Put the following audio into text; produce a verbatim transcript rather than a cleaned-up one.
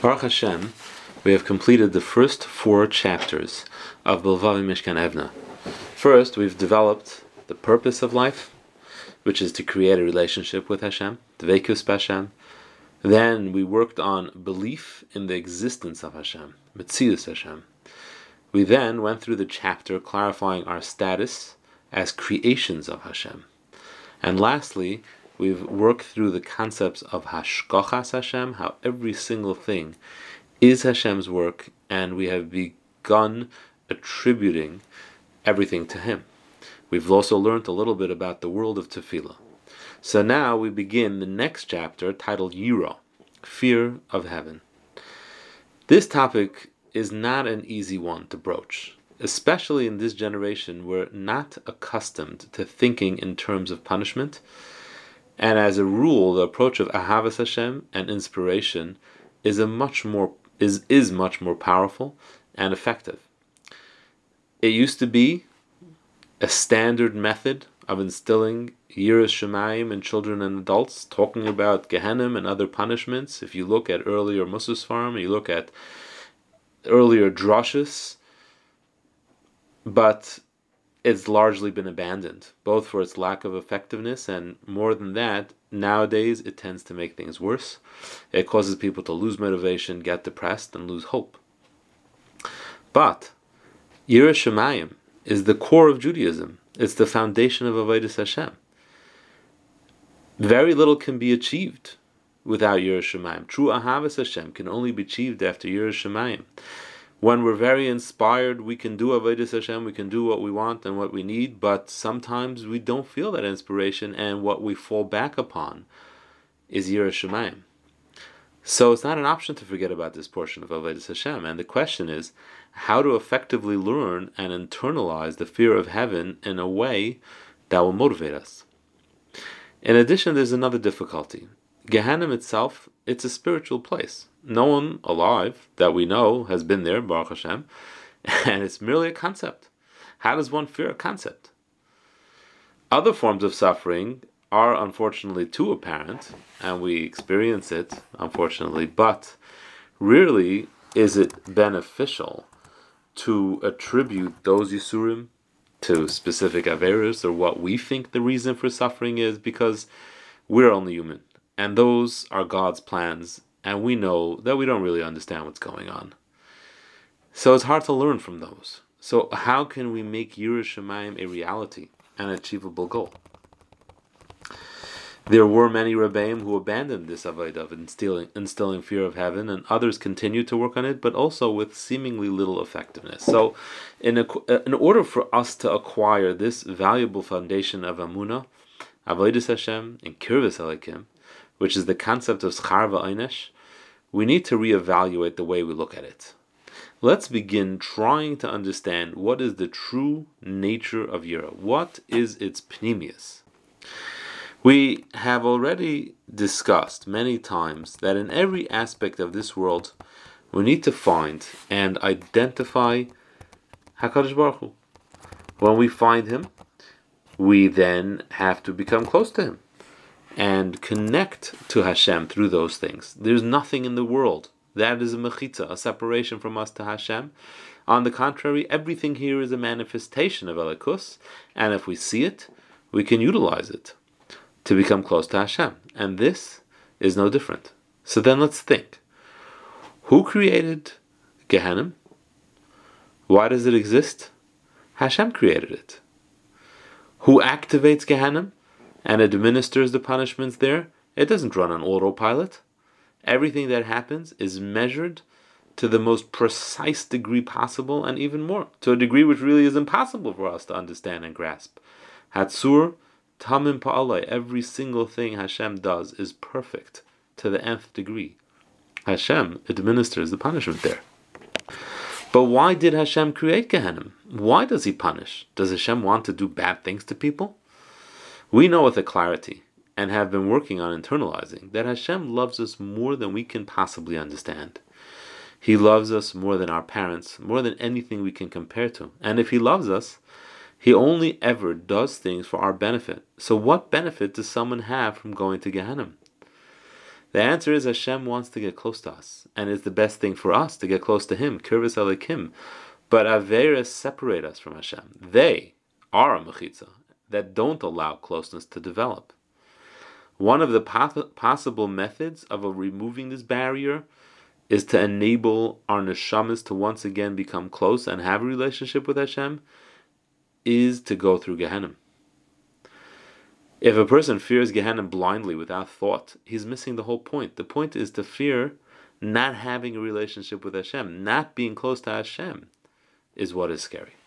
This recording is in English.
Baruch Hashem, we have completed the first four chapters of Bilvavi Mishkan Evna. First, we've developed the purpose of life, which is to create a relationship with Hashem, Dveikus Hashem. Then we worked on belief in the existence of Hashem, Metzius Hashem. We then went through the chapter clarifying our status as creations of Hashem. And lastly, we've worked through the concepts of Hashkochas Hashem, how every single thing is Hashem's work, and we have begun attributing everything to Him. We've also learned a little bit about the world of Tefillah. So now we begin the next chapter titled Yira, Fear of Heaven. This topic is not an easy one to broach, especially in this generation. We're not accustomed to thinking in terms of punishment, and as a rule, the approach of Ahavas Hashem and inspiration is a much more is is much more powerful and effective. It used to be a standard method of instilling Yiras Shamayim in children and adults, talking about Gehenim and other punishments. If you look at earlier Musar Sfarim, you look at earlier drushes, but it's largely been abandoned, both for its lack of effectiveness and, more than that, nowadays it tends to make things worse. It causes people to lose motivation, get depressed, and lose hope. But Yiras Shamayim is the core of Judaism. It's the foundation of Avodas Hashem. Very little can be achieved without Yiras Shamayim. True Ahavas Hashem can only be achieved after Yiras Shamayim. When we're very inspired, we can do Avodas Hashem, we can do what we want and what we need, but sometimes we don't feel that inspiration, and what we fall back upon is Yiras Shamayim. So it's not an option to forget about this portion of Avodas Hashem, and the question is how to effectively learn and internalize the fear of heaven in a way that will motivate us. In addition, there's another difficulty. Gehenim itself, it's a spiritual place. No one alive that we know has been there, Baruch Hashem, and it's merely a concept. How does one fear a concept? Other forms of suffering are unfortunately too apparent, and we experience it, unfortunately, but rarely is it beneficial to attribute those Yisurim to specific Averos or what we think the reason for suffering is, because we're only human. And those are God's plans, and we know that we don't really understand what's going on. So it's hard to learn from those. So how can we make Yiras Shamayim a reality, an achievable goal? There were many Rebbeim who abandoned this avodah of instilling, instilling fear of heaven, and others continued to work on it, but also with seemingly little effectiveness. So in, a, in order for us to acquire this valuable foundation of Amunah, Avodas Hashem, and Kirvas Elikim, which is the concept of Schar v'Einesh, we need to reevaluate the way we look at it. Let's begin trying to understand what is the true nature of Yira. What is its pnimius? We have already discussed many times that in every aspect of this world, we need to find and identify HaKadosh Baruch Hu. When we find Him, we then have to become close to Him and connect to Hashem through those things. There's nothing in the world that is a mechitza, a separation from us to Hashem. On the contrary, everything here is a manifestation of Elikus, and if we see it, we can utilize it to become close to Hashem. And this is no different. So then let's think. Who created Gehenim? Why does it exist? Hashem created it. Who activates Gehenim and administers the punishments there? It doesn't run on autopilot. Everything that happens is measured to the most precise degree possible, and even more, to a degree which really is impossible for us to understand and grasp. Hatzur Tamim Pa'alai, every single thing Hashem does is perfect to the nth degree. Hashem administers the punishment there. But why did Hashem create Gehenim? Why does He punish? Does Hashem want to do bad things to people? We know with a clarity, and have been working on internalizing, that Hashem loves us more than we can possibly understand. He loves us more than our parents, more than anything we can compare to. And if He loves us, He only ever does things for our benefit. So what benefit does someone have from going to Gehenim? The answer is Hashem wants to get close to us, and it's the best thing for us to get close to Him, Kirvus Elikim. But Averas separate us from Hashem. They are a mechitza that don't allow closeness to develop. One of the possible methods of removing this barrier is to enable our neshamas to once again become close and have a relationship with Hashem, is to go through Gehenna. If a person fears Gehenna blindly without thought, he's missing the whole point. The point is to fear not having a relationship with Hashem, not being close to Hashem is what is scary.